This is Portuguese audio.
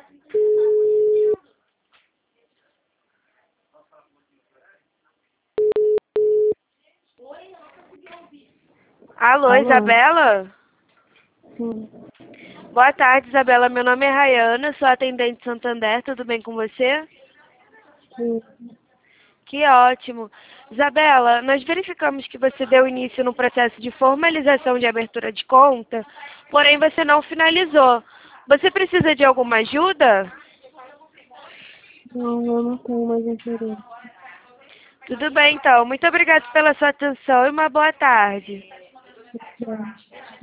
Alô, Alô? Isabela? Sim. Boa tarde, Isabela. Meu nome é Rayana, sou atendente de Santander. Tudo bem com você? Sim. Que ótimo. Isabela, nós verificamos que você deu início no processo de formalização de abertura de conta, porém você não finalizou. Você precisa de alguma ajuda? Não, eu não tenho mais interesse. Tudo bem, então. Muito obrigada pela sua atenção e uma boa tarde. Obrigada.